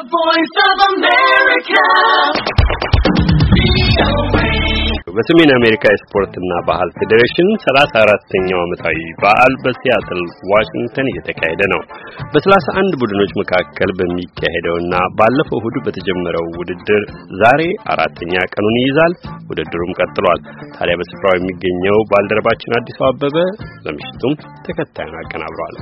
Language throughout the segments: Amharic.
voice of America. በሰሜን አሜሪካ ስፖርትና ባህል ፌዴሬሽን 34ኛው ዓመታዊ በዓል በሲያትል ዋሽንግተን እየተካሄደ ነው። በ31 ቡድኖች መካከል በሚካሄደውና ባለፈው እሁድ በተጀመረው ውድድር ዛሬ አራተኛ ቀኑን ይይዛል። ውድድሩም ቀጥሏል። ታዲያ በስፍራው የሚገኘው ባልደረባችን አዲሱ አበበ ለምሽቱም ተከታዩን አቀናብሯል።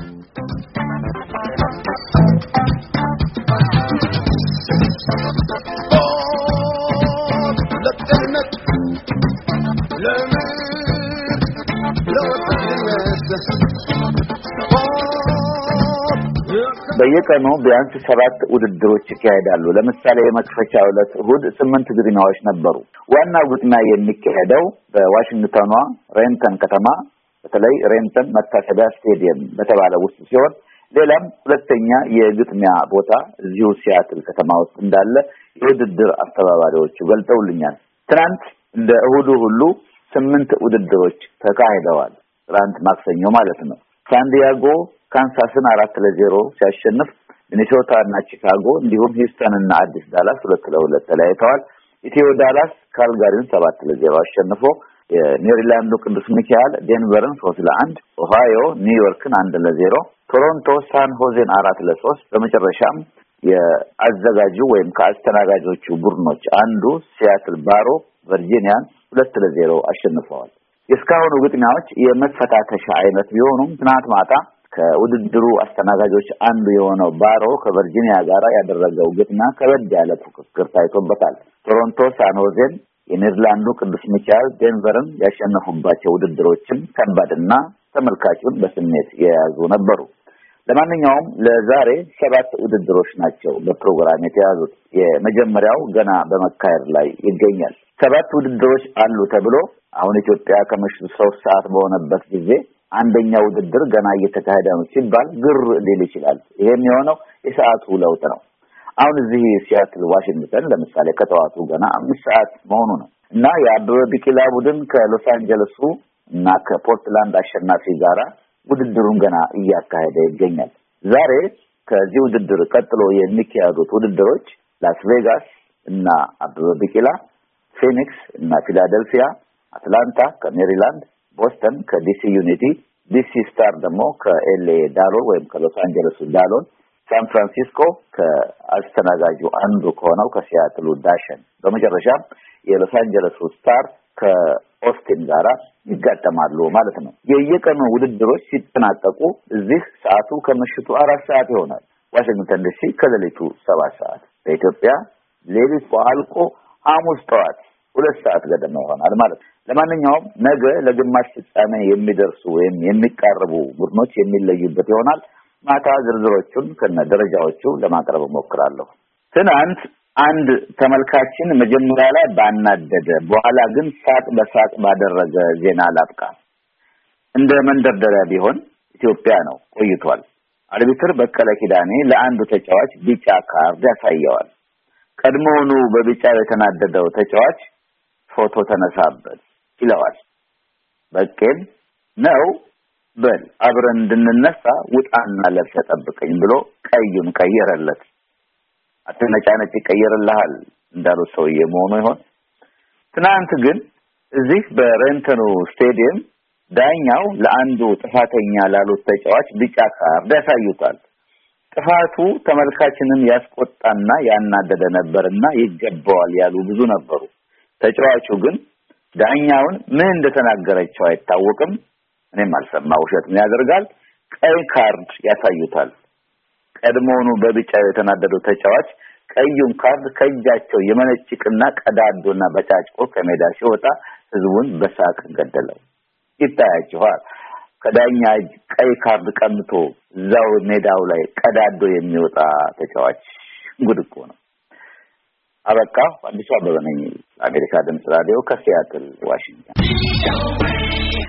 በየቀኑ ቢያንስ 7 ውድድሮች ይካሄዳሉ። ለምሳሌ የመክፈቻው ዕለት እሁድ 8 ግጥሚያዎች ነበሩ። ዋናው ግጥሚያ የሚካሄደው በዋሽንግተኗ ሬንተን ከተማ በተለይ ሬንተን መታሰቢያ ስቴዲየም በተባለ ውስጥ ሲሆን ሌላም ሁለተኛ የግጥሚያ ቦታ እዚሁ ሲያትል ከተማ ውስጥ እንዳለ የውድድር አስተባባሪዎቹ ገልጸውልኛል። ትናንት እንደ እሁዱ ሁሉ 8 ውድድሮች ተካሂደዋል። ትናንት ማክሰኞ ማለት ነው። ሳንዲያጎ ካንሳስን 4-0 ሲያሸንፍ ሚኒሶታ እና ቺካጎ እንዲሁም ሂውስተን እና አዲስ ዳላስ 2-2 ተለያይተዋል። ኢትዮ ዳላስ ካልጋሪን 7-0 አሸንፎ የሜሪላንዱ ቅዱስ ሚካኤል ዴንቨርን 3-1፣ ኦሃዮ ኒውዮርክን 1-0፣ ቶሮንቶ ሳን ሆዜን 4-3፣ በመጨረሻም የአዘጋጁ ወይም ከአስተናጋጆቹ ቡድኖች አንዱ ሲያትል ባሮ ቨርጂኒያን 2-0 አሸንፈዋል። የእስካሁኑ ግጥሚያዎች የመፈታተሻ አይነት ቢሆኑም ትናንት ማታ ከውድድሩ አስተናጋጆች አንዱ የሆነው ባሮ ከቨርጂኒያ ጋር ያደረገው ግጥሚያ ከበድ ያለ ፉክክር ታይቶበታል። ቶሮንቶ ሳን ሆዜን የኔዘርላንዱ ቅዱስ ሚካኤል ዴንቨርን ያሸነፉባቸው ውድድሮችም ከባድና ተመልካቹን በስሜት የያዙ ነበሩ። ለማንኛውም ለዛሬ 7 ውድድሮች ናቸው በፕሮግራም የተያዙት። የመጀመሪያው ገና በመካሄድ ላይ ይገኛል። 7 ውድድሮች አሉ ተብሎ አሁን ኢትዮጵያ ከምሽቱ 3 ሰዓት በሆነበት ጊዜ አንደኛው ውድድር ገና እየተካሄደ ነው ሲባል ግር ሊል ይችላል። ይሄም የሆነው የሰዓቱ ለውጥ ነው። አሁን እዚህ ሲያትል ዋሽንግተን ለምሳሌ ከተዋቱ ገና 5 ሰዓት መሆኑ ነው እና የአበበ ቢቂላ ቡድን ከሎስ አንጀለሱ እና ከፖርትላንድ አሸናፊ ጋራ ውድድሩን ገና እያካሄደ ይገኛል። ዛሬ ከዚህ ውድድር ቀጥሎ የሚካሄዱት ውድድሮች ላስ ቬጋስ እና አበበ ቢቂላ፣ ፊኒክስ እና ፊላደልፊያ፣ አትላንታ ከሜሪላንድ፣ ቦስተን ከዲሲ ዩኒቲ፣ ዲሲ ስታር ደግሞ ከኤልኤ ዳሎን ወይም ከሎስ አንጀለሱ ዳሎን፣ ሳን ፍራንሲስኮ ከአስተናጋጁ አንዱ ከሆነው ከሲያትሉ ዳሸን፣ በመጨረሻም የሎስ አንጀለሱ ስታር ከኦስቲን ጋራ ይጋጠማሉ ማለት ነው። የየቀኑ ውድድሮች ሲጠናቀቁ እዚህ ሰዓቱ ከምሽቱ 4 ሰዓት ይሆናል። ዋሽንግተን ዲሲ ከሌሊቱ 7 ሰዓት፣ በኢትዮጵያ ሌሊቱ አልቆ ሐሙስ ጠዋት 2 ሰዓት ገደማ ይሆናል ማለት ነው። ለማንኛውም ነገ ለግማሽ ፍጻሜ የሚደርሱ ወይም የሚቃረቡ ቡድኖች የሚለዩበት ይሆናል። ማታ ዝርዝሮቹን ከነደረጃዎቹ ለማቅረብ እሞክራለሁ። ትናንት አንድ ተመልካችን መጀመሪያ ላይ ባናደደ በኋላ ግን ሳቅ በሳቅ ባደረገ ዜና ላብቃ። እንደ መንደርደሪያ ቢሆን ኢትዮጵያ ነው ቆይቷል። አርቢትር በቀለ ኪዳኔ ለአንዱ ተጫዋች ቢጫ ካርድ ያሳየዋል። ቀድሞውኑ በቢጫው የተናደደው ተጫዋች ፎቶ ተነሳበት ይለዋል። በቀል ነው በል አብረን እንድንነሳ ውጣና ለብሰ ጠብቀኝ ብሎ ቀዩን ቀየረለት። አትነጫነጭ ይቀየርልሃል እንዳለው ሰውዬ መሆኑ ይሆን? ትናንት ግን እዚህ በሬንተኑ ስቴዲየም ዳኛው ለአንዱ ጥፋተኛ ላሉት ተጫዋች ቢጫ ካርድ ያሳዩታል። ጥፋቱ ተመልካችንን ያስቆጣና ያናደደ ነበርና ይገባዋል ያሉ ብዙ ነበሩ። ተጫዋቹ ግን ዳኛውን ምን እንደተናገረቸው አይታወቅም። እኔም አልሰማው ውሸት ምን ያደርጋል ቀይ ካርድ ያሳዩታል። ቀድሞውኑ በቢጫው የተናደደው ተጫዋች ቀዩን ካርድ ከእጃቸው የመነጭቅና ቀዳዶና በጫጭቆ ከሜዳ ሲወጣ ህዝቡን በሳቅ ገደለው። ይታያችኋል። ከዳኛ እጅ ቀይ ካርድ ቀምቶ እዛው ሜዳው ላይ ቀዳዶ የሚወጣ ተጫዋች ጉድ እኮ ነው። አበቃ። አዲስ አበባ ነኝ። አሜሪካ ድምጽ ራዲዮ ከሲያትል ዋሽንግተን